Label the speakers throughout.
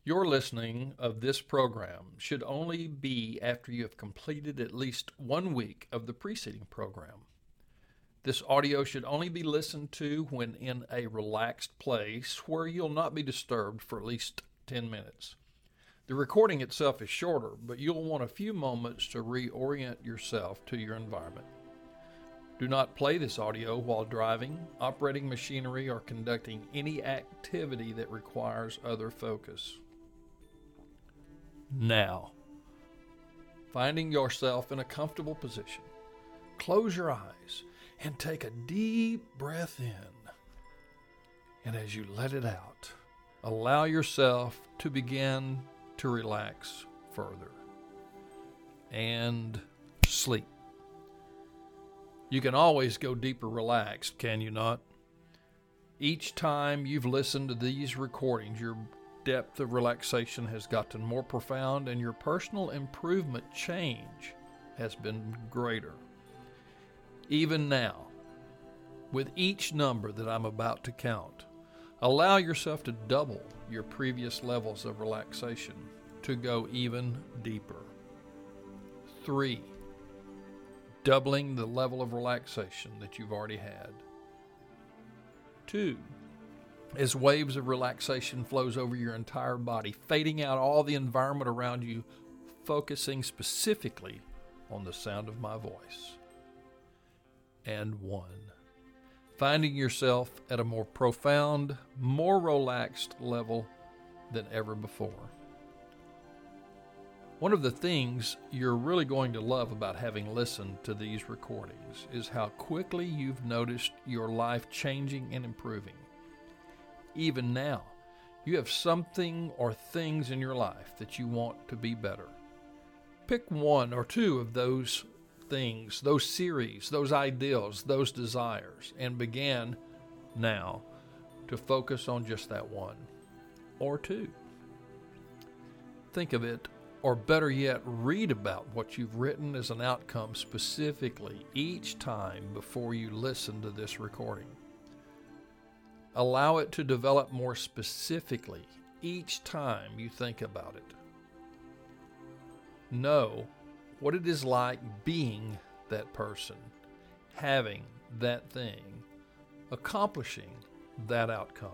Speaker 1: Your listening of this program should only be after you have completed at least 1 week of the preceding program. This audio should only be listened to when in a relaxed place where you'll not be disturbed for at least 10 minutes. The recording itself is shorter, but you'll want a few moments to reorient yourself to your environment. Do not play this audio while driving, operating machinery, or conducting any activity that requires other focus. Now, finding yourself in a comfortable position, close your eyes and take a deep breath in. And as you let it out, allow yourself to begin to relax further and sleep. You can always go deeper relaxed, can you not? Each time you've listened to these recordings, your depth of relaxation has gotten more profound and your personal improvement change has been greater. Even now, with each number that I'm about to count, allow yourself to double your previous levels of relaxation to go even deeper. 3, doubling the level of relaxation that you've already had. 2, as waves of relaxation flows over your entire body, fading out all the environment around you, focusing specifically on the sound of my voice. And 1, finding yourself at a more profound, more relaxed level than ever before. One of the things you're really going to love about having listened to these recordings is how quickly you've noticed your life changing and improving. Even now, you have something or things in your life that you want to be better. Pick 1 or 2 of those things, those series, those ideals, those desires, and begin now to focus on just that 1 or 2. Think of it, or better yet, read about what you've written as an outcome specifically each time before you listen to this recording. Allow it to develop more specifically each time you think about it. Know what it is like being that person, having that thing, accomplishing that outcome.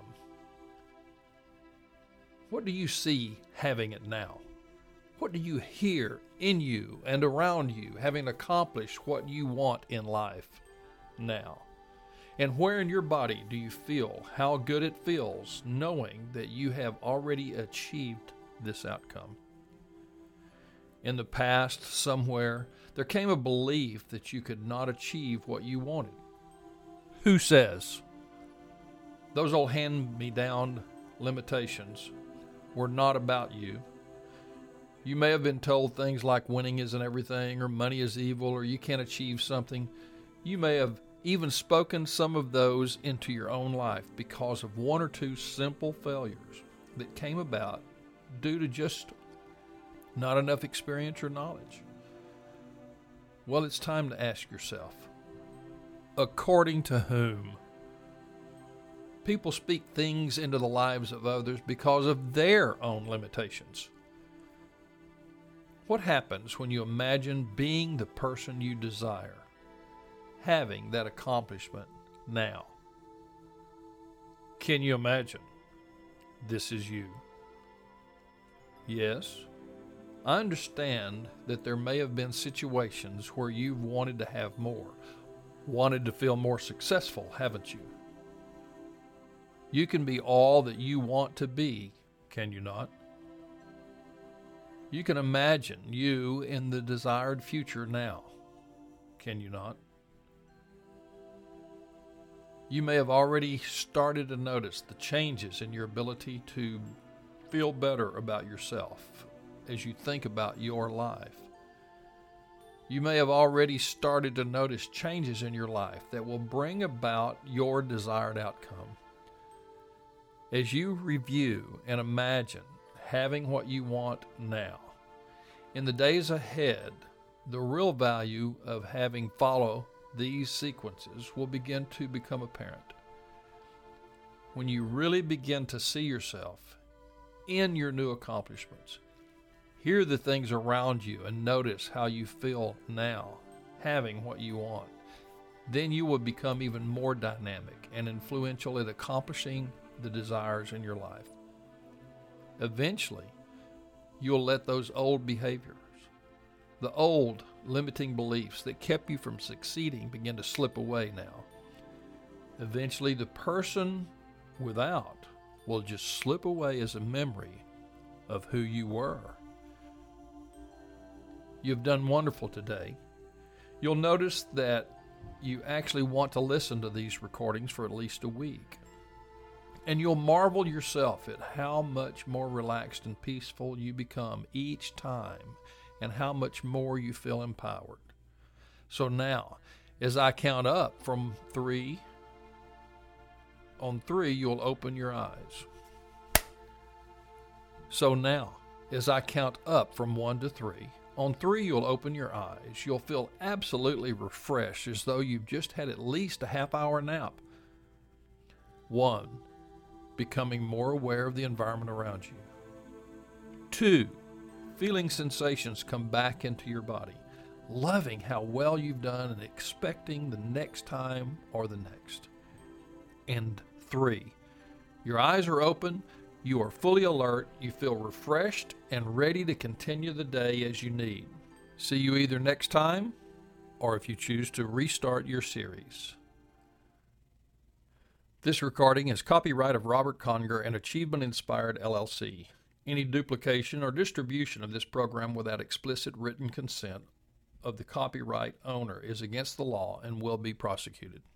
Speaker 1: What do you see having it now? What do you hear in you and around you having accomplished what you want in life now? And where in your body do you feel how good it feels knowing that you have already achieved this outcome? In the past, somewhere, there came a belief that you could not achieve what you wanted. Who says? Those old hand-me-down limitations were not about you. You may have been told things like winning isn't everything, or money is evil, or you can't achieve something. You may have even spoken some of those into your own life because of 1 or 2 simple failures that came about due to just not enough experience or knowledge. Well, it's time to ask yourself, according to whom? People speak things into the lives of others because of their own limitations. What happens when you imagine being the person you desire, having that accomplishment now? Can you imagine this is you? Yes, I understand that there may have been situations where you've wanted to have more, wanted to feel more successful, haven't you? You can be all that you want to be, can you not? You can imagine you in the desired future now, can you not? You may have already started to notice the changes in your ability to feel better about yourself as you think about your life. You may have already started to notice changes in your life that will bring about your desired outcome. As you review and imagine having what you want now, in the days ahead, the real value of having follow these sequences will begin to become apparent. When you really begin to see yourself in your new accomplishments. Hear the things around you and notice how you feel now, having what you want. Then you will become even more dynamic and influential at accomplishing the desires in your life. Eventually, you'll let those old behaviors, the old limiting beliefs that kept you from succeeding, begin to slip away now. Eventually, the person without will just slip away as a memory of who you were. You've done wonderful today. You'll notice that you actually want to listen to these recordings for at least a week. And you'll marvel yourself at how much more relaxed and peaceful you become each time, and how much more you feel empowered. So now, as I count up from 3, on 3, you'll open your eyes. So now, as I count up from 1 to 3, on 3, you'll open your eyes. You'll feel absolutely refreshed, as though you've just had at least a half-hour nap. 1, becoming more aware of the environment around you. 2, feeling sensations come back into your body, loving how well you've done and expecting the next time or the next. And 3, your eyes are open, you are fully alert, you feel refreshed and ready to continue the day as you need. See you either next time, or if you choose to restart your series. This recording is copyright of Robert Conger and Achievement Inspired, LLC. Any duplication or distribution of this program without explicit written consent of the copyright owner is against the law and will be prosecuted.